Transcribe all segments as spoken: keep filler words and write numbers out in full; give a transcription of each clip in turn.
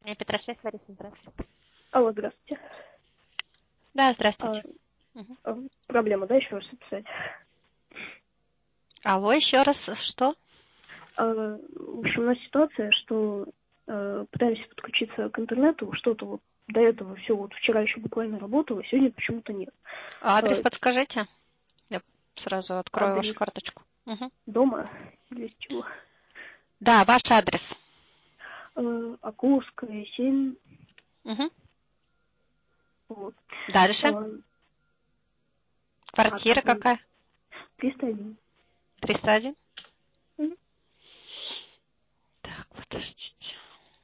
Мне Петросвязь, Лариса, здравствуйте. Алло, здравствуйте. Да, здравствуйте. А, угу. а, проблема, да, еще раз описать? Алло, еще раз, что? А, в общем, у нас ситуация, что а, пытаемся подключиться к интернету, что-то вот до этого все вот вчера еще буквально работало, сегодня почему-то нет. А адрес а, подскажите? Я сразу открою адрес вашу карточку. Угу. дома или с чего? Да, ваш адрес. А, Окуловская, семь. Угу. Вот. Дальше. А, Квартира а, там, какая? триста один. триста один? Угу. Так, подождите.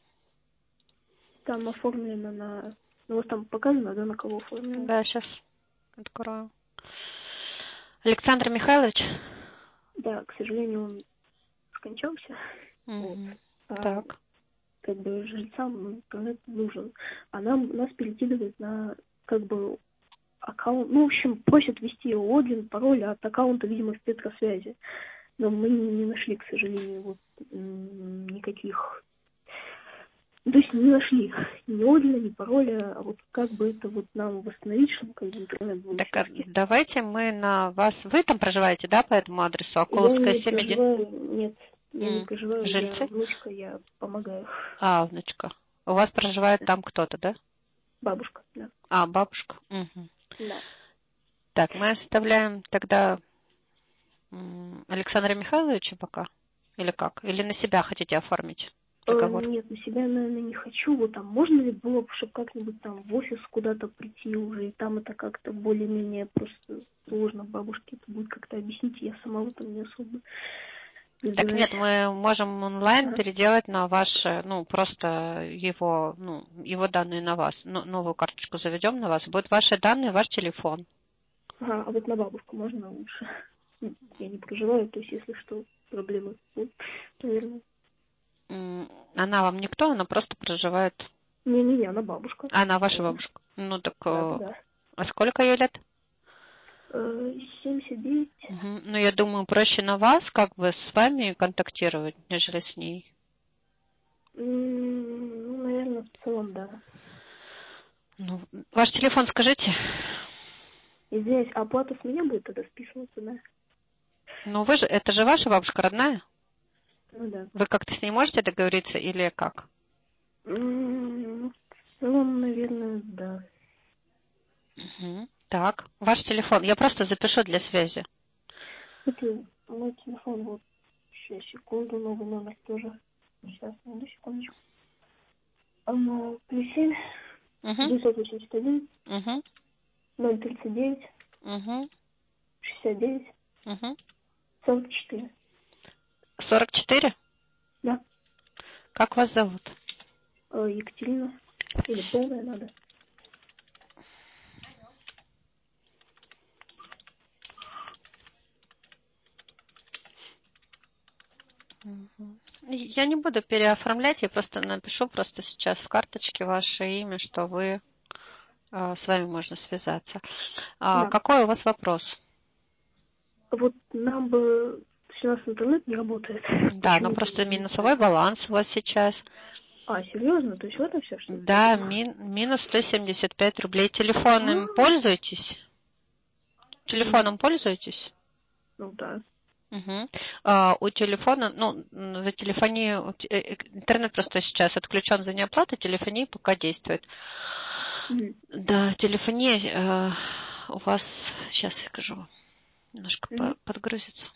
Там оформлено на... Ну, вот там показано, да, на кого оформлено? Да, сейчас открою. Александр Михайлович? Да, к сожалению, он скончался. Угу. Вот. А, Так. как бы жильцам интернет нужен. А нам нас перекидывают на как бы аккаунт. Ну, в общем, просят ввести логин, пароль от аккаунта, видимо, в Петросвязи. Но мы не нашли, к сожалению, вот м, никаких. То есть не нашли ни логина, ни пароля, а вот как бы это вот нам восстановить, чтобы как бы интернет был на Так, а связке. давайте мы на вас... Вы там проживаете, да, по этому адресу? Я Окуловская, не семь один? проживаю, нет, я не М, проживаю, я Жильцы? внучка, я помогаю. А, внучка. У вас проживает Да. там кто-то, да? Бабушка, да. А, бабушка. Угу. Да. Так, мы оставляем тогда м, Александра Михайловича пока? Или как? Или на себя хотите оформить Э, договор? нет, на себя, наверное, не хочу. Вот там можно ли было бы, чтобы как-нибудь там в офис куда-то прийти уже, и там это как-то более-менее просто сложно. Бабушке это будет как-то объяснить, я сама в этом не особо Так разбираюсь. нет, мы можем онлайн Ага. переделать на ваш, ну, просто его, ну, его данные на вас. Ну, новую карточку заведем на вас. Будут ваши данные, ваш телефон. Ага, а вот на бабушку можно лучше? Ну, я не проживаю, то есть, если что, проблемы будут, наверное. М, Она вам никто, она просто проживает. Не-не-не, она бабушка. Она ваша Тоже. бабушка. Ну так, э, Да-да-да. а сколько ей лет? Э, семьдесят девять. Мгм. Ну, я думаю, проще на вас, как бы с вами контактировать, нежели с ней. М, Ну, наверное, в целом, да. Ну, ваш телефон скажите. Извиняюсь, а оплата с меня будет тогда списываться, да? Ну, вы же, это же ваша бабушка родная? Ну да. Вы как-то с ней можете договориться или как? М, Ну, в целом, наверное, да. Мгм. Так, ваш телефон. Я просто запишу для связи. Это мой телефон, вот, сейчас, секунду, новый номер тоже. Сейчас, одну секундочку. А, плюс семь, Угу, девятьсот восемьдесят один, угу, ноль тридцать девять, угу, шестьдесят девять, угу. сорок четыре. сорок четыре? Да, Как вас зовут? э, Екатерина. Или полная надо. Мгм. Я не буду переоформлять, я просто напишу просто сейчас в карточке ваше имя, что вы, э, с вами можно связаться. А, Да. какой у вас вопрос? Вот нам бы... То есть у нас интернет не работает. Да, ну Почему-то, просто я не знаю. минусовой баланс у вас сейчас. А, серьезно? То есть в этом вся, что ли, Да, проблема? мин, минус сто семьдесят пять рублей. А, Телефоном пользуетесь? м, Телефоном пользуетесь? Ну да. Угу. А, у телефона, ну, м, за телефонию, у те- э, интернет просто сейчас отключен за неоплату, телефония пока действует. Мгм. Да, телефония э, у вас, сейчас скажу, немножко по- Мгм. подгрузится.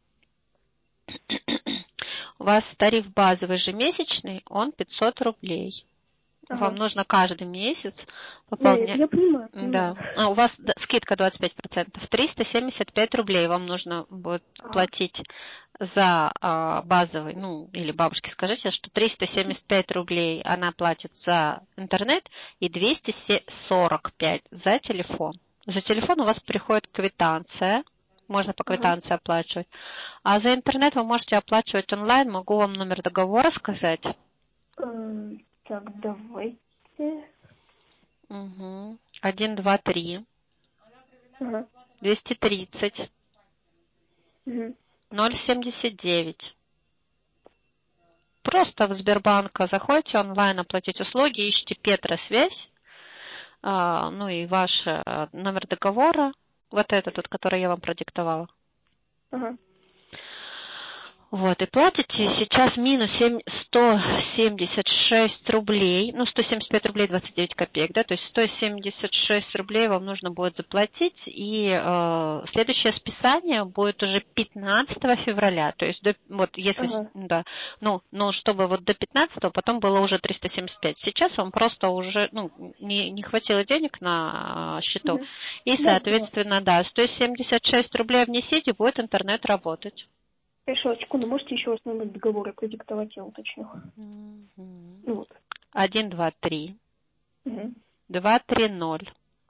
У вас тариф базовый ежемесячный, он пятьсот рублей. Вам Ага. нужно каждый месяц Не, пополнять. я понимаю, понимаю. Да. А у вас д- скидка двадцать пять процентов. триста семьдесят пять рублей вам нужно будет Ага. платить за а, базовый, ну, или бабушке скажите, что триста семьдесят пять рублей она платит за интернет и двести сорок пять за телефон. За телефон у вас приходит квитанция, можно по Ага. квитанции оплачивать. А за интернет вы можете оплачивать онлайн. Могу вам номер договора сказать. Эм, Так, давайте. Угу. один, два, три, Ага. двести тридцать, Мгм. ноль семьдесят девять. просто в Сбербанк заходите онлайн, оплатить услуги, ищите Петросвязь, ну и ваш номер договора, вот этот, вот, который я вам продиктовала. Ага. Вот, и платите сейчас минус сто семьдесят шесть рублей, ну, сто семьдесят пять рублей двадцать девять копеек, да, то есть сто семьдесят шесть рублей вам нужно будет заплатить, и э, следующее списание будет уже пятнадцатого февраля, то есть, до, вот, если, ага. да, ну, ну, чтобы вот до пятнадцатого, потом было уже триста семьдесят пять, сейчас вам просто уже, ну, не, не хватило денег на счету, угу. и, соответственно, да, да, сто семьдесят шесть рублей внесите, будет интернет работать. Хорошо, секунду, можете еще раз номер договора продиктовать, я уточню. Mm-hmm. Ну, вот. один, два, три. Угу. два, три, ноль.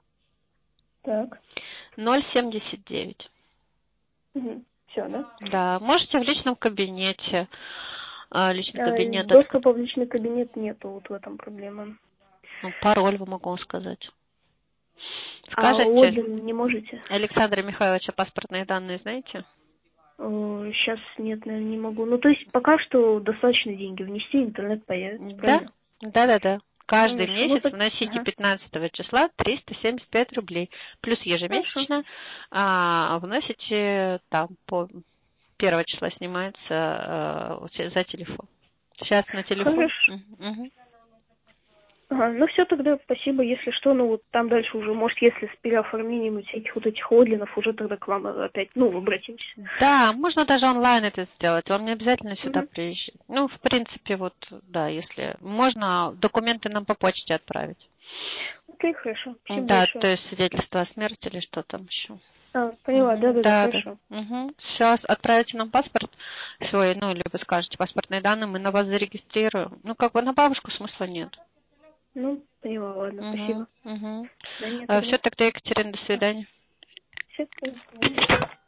Так. ноль семьдесят девять. Угу. Все, да? Да, можете в личном кабинете. Личный а, кабинет. Доступа в личный кабинет нету, вот в этом проблема. Ну, пароль вы могу сказать. Скажите, а логин не можете? Александра Михайловича паспортные данные знаете? Сейчас нет, наверное, не могу. Ну, то есть пока что достаточно деньги внести, интернет появится. Да, правильно? да, да, да. Каждый ну, месяц так... вносите ага. пятнадцатого числа триста семьдесят пять рублей. Плюс ежемесячно а, вносите там по первого числа снимается а, за телефон. Сейчас на телефон. Хорошо. Угу. Ага, ну все тогда, спасибо. Если что, ну вот там дальше уже, может, если с переоформлением всяких вот этих логинов, уже тогда к вам опять, ну, обратимся. Да, можно даже онлайн это сделать. Вам не обязательно сюда угу. приезжать. Ну, в принципе, вот, да, если можно, документы нам по почте отправить. Окей, хорошо. Спасибо да, большое. то есть свидетельство о смерти или что там еще. А, поняла, да, да, да, хорошо. Угу. Все, отправите нам паспорт свой, ну, или вы скажете паспортные данные, мы на вас зарегистрируем. Ну, как бы на бабушку смысла нет. Ну, поняла, ладно, угу, спасибо. Угу. Да, нет, а, все, тогда, Екатерина, до свидания. Все, до свидания.